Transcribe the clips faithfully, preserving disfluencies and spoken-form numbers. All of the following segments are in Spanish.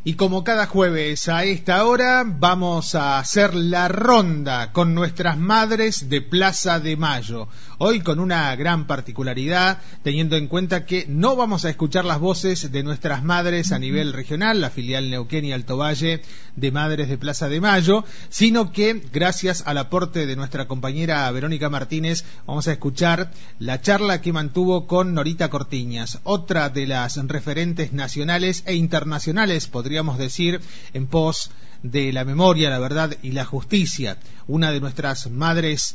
Y como cada jueves a esta hora vamos a hacer la ronda con nuestras madres de Plaza de Mayo. Hoy con una gran particularidad, teniendo en cuenta que no vamos a escuchar las voces de nuestras madres a nivel regional, la filial Neuquén y Alto Valle de Madres de Plaza de Mayo, sino que gracias al aporte de nuestra compañera Verónica Martínez vamos a escuchar la charla que mantuvo con Norita Cortiñas, otra de las referentes nacionales e internacionales, podría podríamos decir, en pos de la memoria, la verdad y la justicia, una de nuestras madres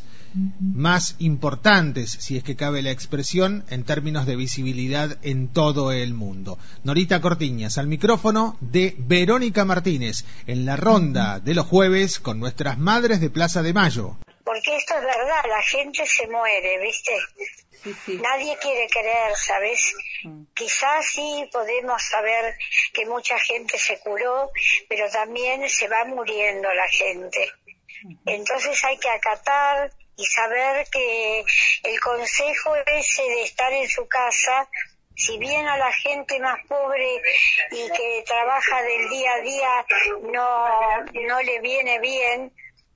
más importantes, si es que cabe la expresión, en términos de visibilidad en todo el mundo. Norita Cortiñas, al micrófono de Verónica Martínez, en la ronda de los jueves con nuestras madres de Plaza de Mayo. Porque esto es verdad, la gente se muere, ¿viste? Sí, sí. Nadie quiere creer, ¿sabes? Mm. Quizás sí podemos saber que mucha gente se curó, pero también se va muriendo la gente. Uh-huh. Entonces hay que acatar y saber que el consejo ese de estar en su casa, si bien a la gente más pobre y que trabaja del día a día no, no le viene bien,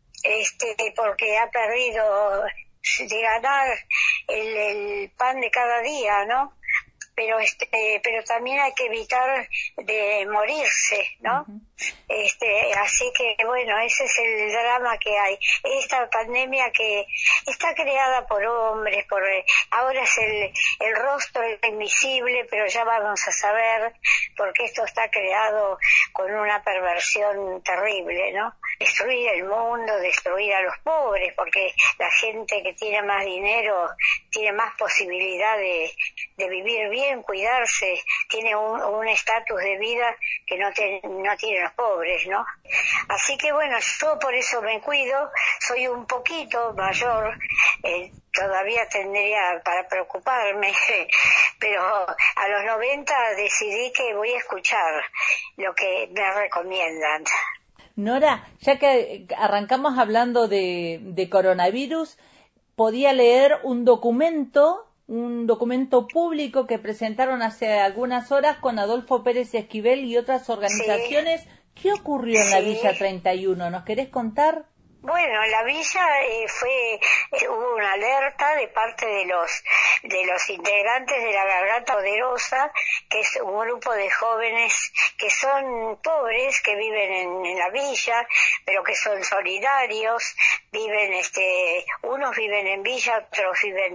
este porque ha perdido de ganar el, el pan de cada día, ¿no? Pero este, pero también hay que evitar de morirse, ¿no? Uh-huh. Este, así que bueno, ese es el drama que hay. Esta pandemia que está creada por hombres, por ahora es el, el rostro invisible, pero ya vamos a saber porque esto está creado con una perversión terrible, ¿no? Destruir el mundo, destruir a los pobres, porque la gente que tiene más dinero tiene más posibilidad de, de vivir bien, cuidarse, tiene un estatus de vida que no, te, no tienen los pobres, ¿no? Así que bueno, yo por eso me cuido, soy un poquito mayor, eh, todavía tendría para preocuparme, pero a los noventa decidí que voy a escuchar lo que me recomiendan. Nora, ya que arrancamos hablando de, de coronavirus, podía leer un documento, un documento público que presentaron hace algunas horas con Adolfo Pérez Esquivel y otras organizaciones. Sí. ¿Qué ocurrió en sí. la Villa treinta y uno? ¿Nos querés contar? Bueno, la villa eh, fue, eh, hubo una alerta de parte de los de los integrantes de la Garganta Poderosa, que es un grupo de jóvenes que son pobres, que viven en, en la villa, pero que son solidarios, viven, este, unos viven en villa, otros viven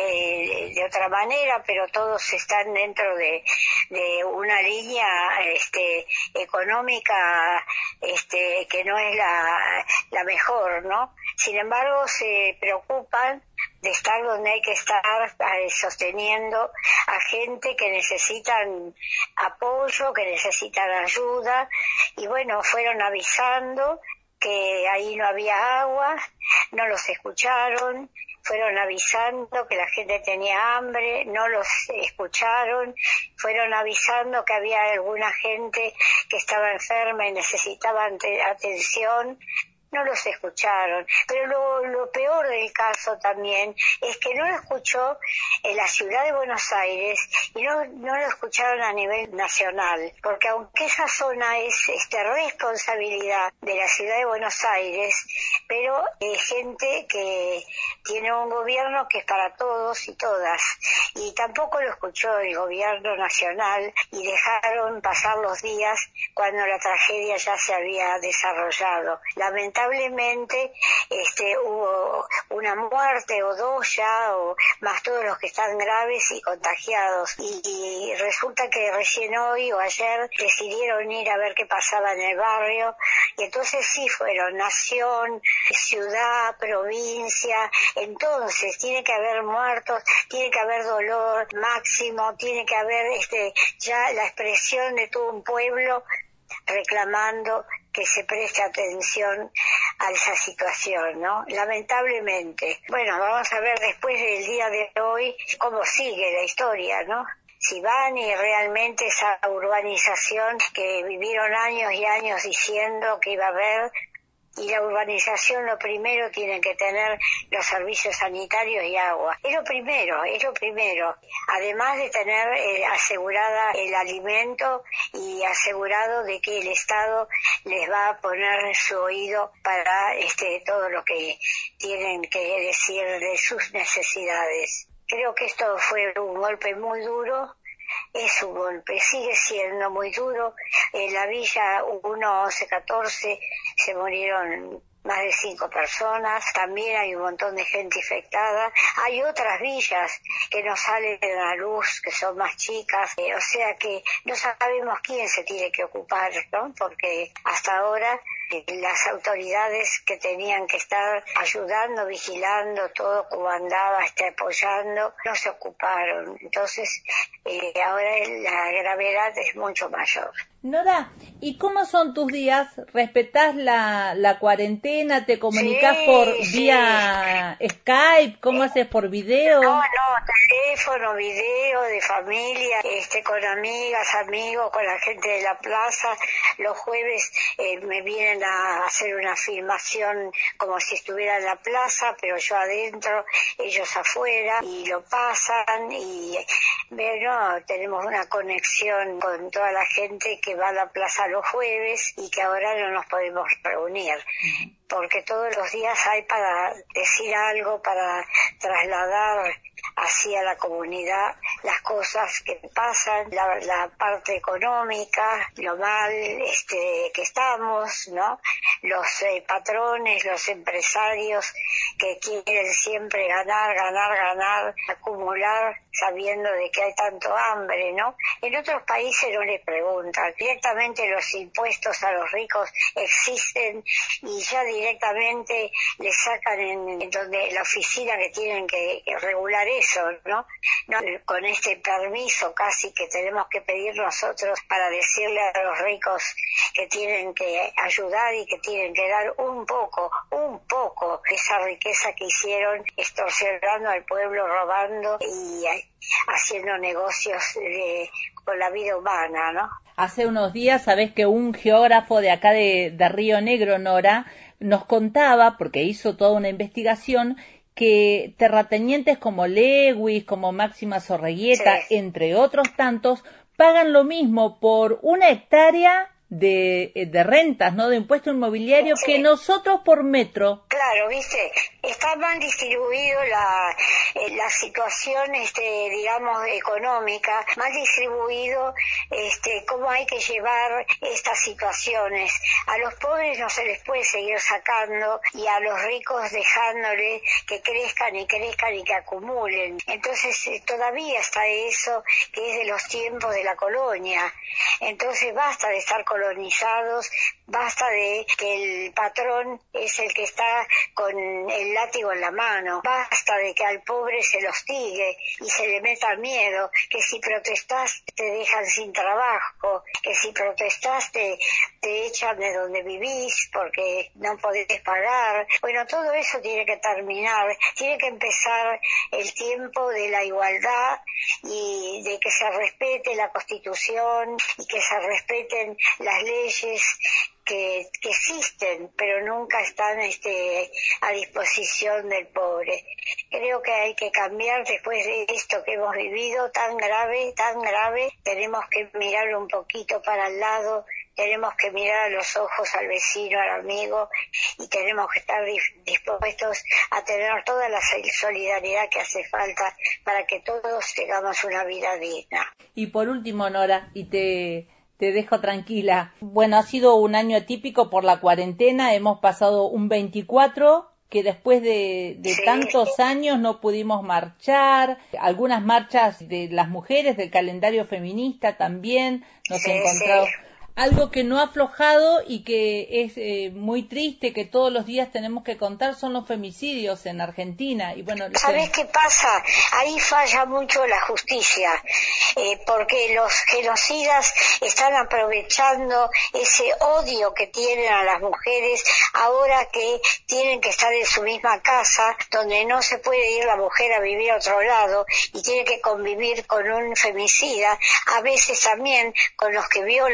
eh, de otra manera, pero todos están dentro de, de una línea, este, económica, este, que no es la, la mejor, ¿no? Sin embargo, se preocupan de estar donde hay que estar, eh, sosteniendo a gente que necesitan apoyo, que necesitan ayuda, y bueno, fueron avisando que ahí no había agua, no los escucharon, fueron avisando que la gente tenía hambre, no los escucharon, fueron avisando que había alguna gente que estaba enferma y necesitaba atención, no los escucharon. Pero lo, lo peor del caso también es que no lo escuchó en la ciudad de Buenos Aires y no, no lo escucharon a nivel nacional, porque aunque esa zona es este, responsabilidad de la ciudad de Buenos Aires, pero hay gente que tiene un gobierno que es para todos y todas, y tampoco lo escuchó el gobierno nacional y dejaron pasar los días cuando la tragedia ya se había desarrollado. Lamentablemente Lamentablemente este, hubo una muerte o dos ya, o más todos los que están graves y contagiados. Y, y resulta que recién hoy o ayer decidieron ir a ver qué pasaba en el barrio. Y entonces sí fueron nación, ciudad, provincia. Entonces tiene que haber muertos, tiene que haber dolor máximo, tiene que haber este, ya la expresión de todo un pueblo reclamando que se preste atención a esa situación, ¿no? Lamentablemente. Bueno, vamos a ver después del día de hoy cómo sigue la historia, ¿no? Si van y realmente esa urbanización que vivieron años y años diciendo que iba a haber, y la urbanización lo primero tienen que tener los servicios sanitarios y agua. Es lo primero, es lo primero. Además de tener eh, asegurada el alimento y asegurado de que el Estado les va a poner su oído para este todo lo que tienen que decir de sus necesidades. Creo que esto fue un golpe muy duro. Es un golpe, sigue siendo muy duro. En la Villa uno once catorce se murieron más de cinco personas, también hay un montón de gente infectada. Hay otras villas que no salen a la luz, que son más chicas, eh, o sea que no sabemos quién se tiene que ocupar, ¿no? Porque hasta ahora eh, las autoridades que tenían que estar ayudando, vigilando todo como andaba, este, apoyando, no se ocuparon. Entonces, eh, ahora la gravedad es mucho mayor. Nora, ¿y cómo son tus días? ¿Respetás la, la cuarentena? ¿Te comunicás sí, por sí. vía Skype? ¿Cómo eh, haces por video? No, no, teléfono, video, de familia, este, con amigas, amigos, con la gente de la plaza. Los jueves eh, me vienen a hacer una filmación como si estuviera en la plaza, pero yo adentro, ellos afuera, y lo pasan, y bueno, tenemos una conexión con toda la gente que va a la plaza los jueves y que ahora no nos podemos reunir, porque todos los días hay para decir algo, para trasladar hacia la comunidad las cosas que pasan, la, la parte económica, lo mal este que estamos, ¿no? Los eh, patrones, los empresarios que quieren siempre ganar, ganar, ganar, acumular, sabiendo de que hay tanto hambre, ¿no? En otros países no les preguntan, directamente los impuestos a los ricos existen y ya directamente les sacan en, en donde la oficina que tienen que, que regular eso, ¿no? ¿no? Con este permiso casi que tenemos que pedir nosotros para decirle a los ricos que tienen que ayudar y que tienen que dar un poco, un poco de esa riqueza que hicieron extorsionando al pueblo, robando y haciendo negocios de, con la vida humana, ¿no? Hace unos días, sabés que un geógrafo de acá de, de Río Negro, Nora, nos contaba, porque hizo toda una investigación, que terratenientes como Lewis, como Máxima Zorreguieta, sí. entre otros tantos, pagan lo mismo por una hectárea de, de rentas, ¿no? De impuesto inmobiliario sí. que nosotros por metro. Claro, viste, está mal distribuido la, la situación, este, digamos, económica, mal distribuido, este, cómo hay que llevar estas situaciones. A los pobres no se les puede seguir sacando y a los ricos dejándole que crezcan y crezcan y que acumulen. Entonces, eh, todavía está eso que es de los tiempos de la colonia. Entonces, basta de estar colonizados, basta de que el patrón es el que está con el látigo en la mano, basta de que al pobre se lo hostigue y se le meta miedo, que si protestás te dejan sin trabajo, que si protestás te, te echan de donde vivís porque no podés pagar. Bueno, todo eso tiene que terminar, tiene que empezar el tiempo de la igualdad y de que se respete la Constitución y que se respeten las leyes que, que existen, pero nunca están este, a disposición del pobre. Creo que hay que cambiar después de esto que hemos vivido tan grave, tan grave. Tenemos que mirar un poquito para el lado, tenemos que mirar a los ojos al vecino, al amigo, y tenemos que estar dispuestos a tener toda la solidaridad que hace falta para que todos tengamos una vida digna. Y por último, Nora, y te... Te dejo tranquila. Bueno, ha sido un año atípico por la cuarentena. Hemos pasado un veinticuatro que después de, de sí. tantos años no pudimos marchar. Algunas marchas de las mujeres del calendario feminista también nos sí, encontramos. Sí. Algo que no ha aflojado y que es eh, muy triste, que todos los días tenemos que contar, son los femicidios en Argentina. Y bueno, ¿sabés qué pasa? Ahí falla mucho la justicia, eh, porque los genocidas están aprovechando ese odio que tienen a las mujeres ahora que tienen que estar en su misma casa, donde no se puede ir la mujer a vivir a otro lado y tiene que convivir con un femicida, a veces también con los que violan a los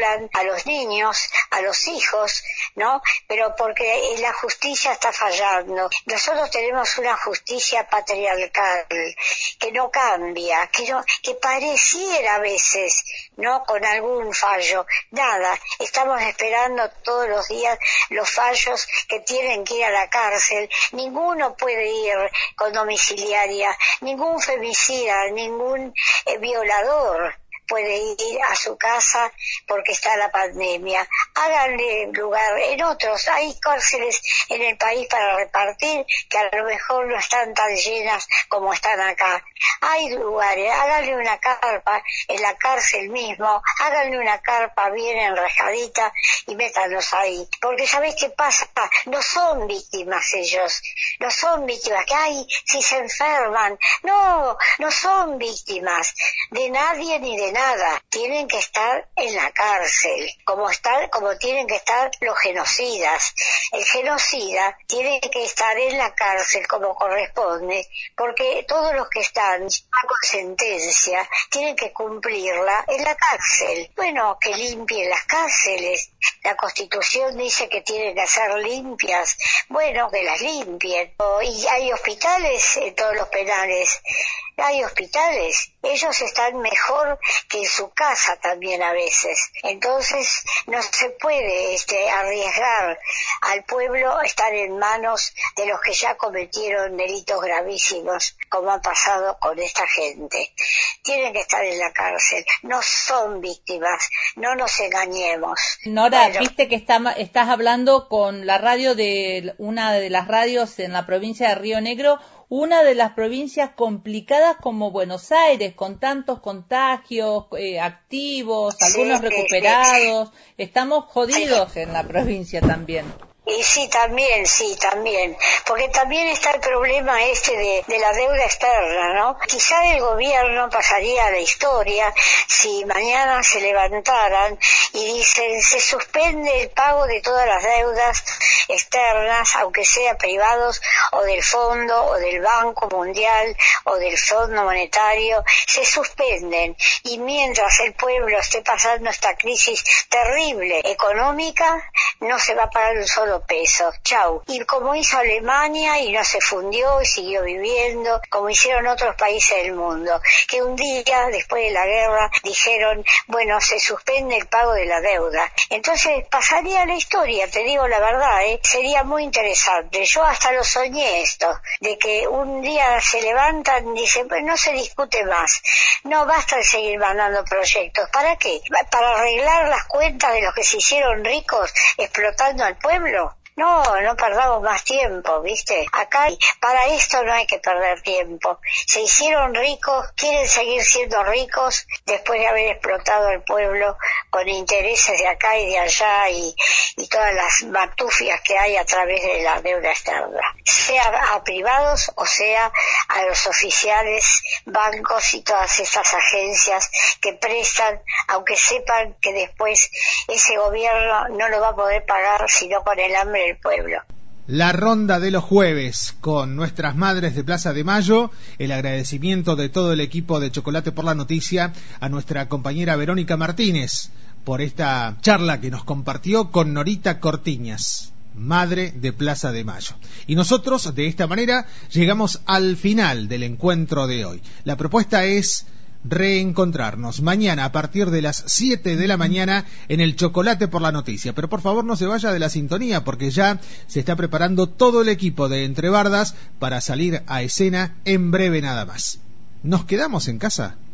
los niños, a los hijos, ¿no? Pero porque la justicia está fallando. Nosotros tenemos una justicia patriarcal que no cambia, que no, que pareciera a veces, ¿no? Con algún fallo. Nada, estamos esperando todos los días los fallos que tienen que ir a la cárcel. Ninguno puede ir con domiciliaria, ningún femicida, ningún eh, violador puede ir a su casa porque está la pandemia. Háganle lugar en otros. Hay cárceles en el país para repartir que a lo mejor no están tan llenas como están acá. Hay lugares. Háganle una carpa en la cárcel mismo. Háganle una carpa bien enrejadita y métanlos ahí. Porque ¿sabés qué pasa? No son víctimas ellos. No son víctimas. Que ay, si se enferman. No, no son víctimas de nadie ni de nada. Tienen que estar en la cárcel, como están, como tienen que estar los genocidas. El genocida tiene que estar en la cárcel como corresponde, porque todos los que están con sentencia tienen que cumplirla en la cárcel. Bueno, que limpien las cárceles. La Constitución dice que tienen que ser limpias. Bueno, que las limpien. Y hay hospitales en todos los penales. Hay hospitales. Ellos están mejor que en su casa también a veces. Entonces no se puede este, arriesgar al pueblo estar en manos de los que ya cometieron delitos gravísimos, como ha pasado con esta gente. Tienen que estar en la cárcel. No son víctimas. No nos engañemos. Nora, bueno, viste que está, estás hablando con la radio de una de las radios en la provincia de Río Negro, una de las provincias complicadas como Buenos Aires, con tantos contagios eh, activos, algunos sí, recuperados. Sí, sí. Estamos jodidos en la provincia también. Y sí, también, sí, también. Porque también está el problema este de, de la deuda externa, ¿no? Quizá el gobierno pasaría a la historia si mañana se levantaran y dicen se suspende el pago de todas las deudas externas, aunque sea privados o del Fondo o del Banco Mundial o del Fondo Monetario, se suspenden. Y mientras el pueblo esté pasando esta crisis terrible económica, no se va a pagar un solo peso. Chau. Y como hizo Alemania y no se fundió y siguió viviendo, como hicieron otros países del mundo, que un día después de la guerra dijeron, bueno, se suspende el pago de la deuda. Entonces pasaría la historia, te digo la verdad, ¿eh? Sería muy interesante. Yo hasta lo soñé esto, de que un día se levantan y dicen, pues no se discute más, no basta de seguir mandando proyectos. ¿Para qué? ¿Para arreglar las cuentas de los que se hicieron ricos explotando al pueblo? No, no perdamos más tiempo, ¿viste? Acá, para esto no hay que perder tiempo. Se hicieron ricos, quieren seguir siendo ricos después de haber explotado al pueblo con intereses de acá y de allá y, y todas las matufias que hay a través de la deuda externa. Sea a privados o sea a los oficiales, bancos y todas estas agencias que prestan, aunque sepan que después ese gobierno no lo va a poder pagar sino con el hambre del pueblo. La ronda de los jueves con nuestras madres de Plaza de Mayo, el agradecimiento de todo el equipo de Chocolate por la Noticia a nuestra compañera Verónica Martínez por esta charla que nos compartió con Norita Cortiñas, madre de Plaza de Mayo. Y nosotros de esta manera llegamos al final del encuentro de hoy. La propuesta es reencontrarnos mañana a partir de las siete de la mañana en el Chocolate por la Noticia. Pero por favor no se vaya de la sintonía porque ya se está preparando todo el equipo de Entre Bardas para salir a escena en breve nada más. ¿Nos quedamos en casa?